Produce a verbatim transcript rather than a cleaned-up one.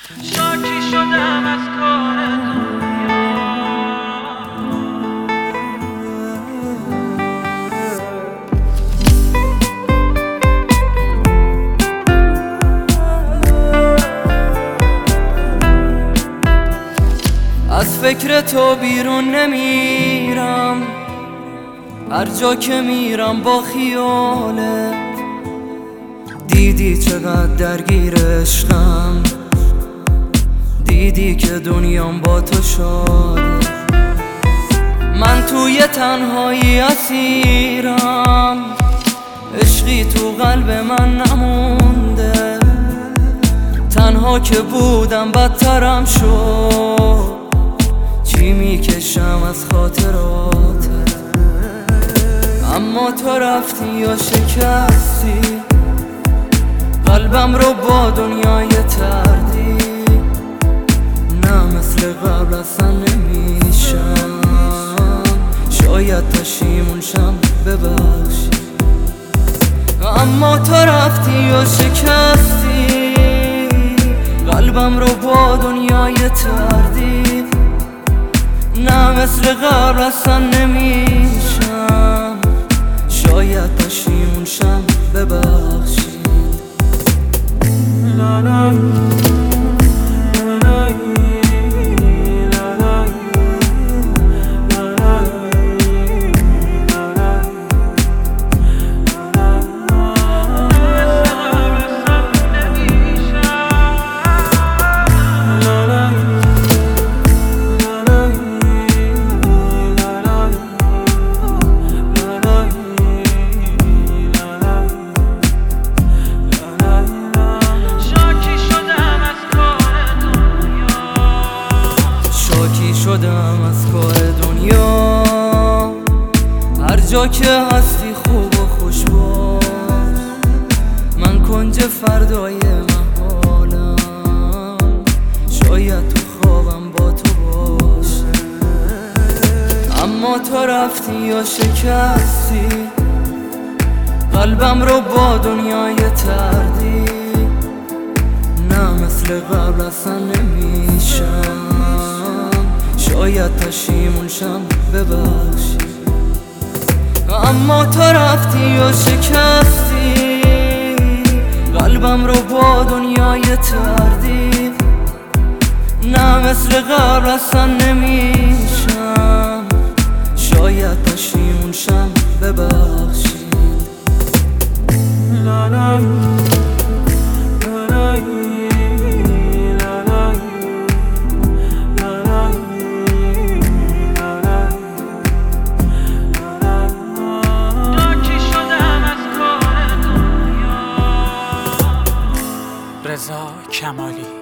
شاکی شدم از کار از فکر تو بیرون نمیرم، هر جا که میرم با خیالت. دیدی چقدر درگیر عشقم، دیدی که دنیام با تو شاده. من توی تنهایی اسیرم، عشقی تو قلب من نمونده. تنها که بودم بدترم شد، چی میکشم از خاطراتت. اما تو رفتی یا شکستی قلبم رو با دنیای تردی. نه مثل قبل اصلا نمیشم، شاید پشیمون شم ببخشی. اما تو رفتی یا شکستی قلبم رو با دنیای تردی. نه مثل قبل اصلا نمیشم، شاید پشیمون شم ببخشی. لا لا شدم از کار دنیا. هر جا که هستی خوب و خوش باش، من کنج فردای محالم. شاید تو خوابم با تو باشه، اما تو رفتی یا شکستی قلبم رو با دنیای تردی. نه مثل قبل اصلا نمیشم، شاید پشیمون شم ببخشی. اما تو رفتی یا شکستی قلبم رو با دنیای تردی. نه مثل قبل اصلا نمیشم، شاید پشیمون شم ببخشی. لا لا رضا کمالی.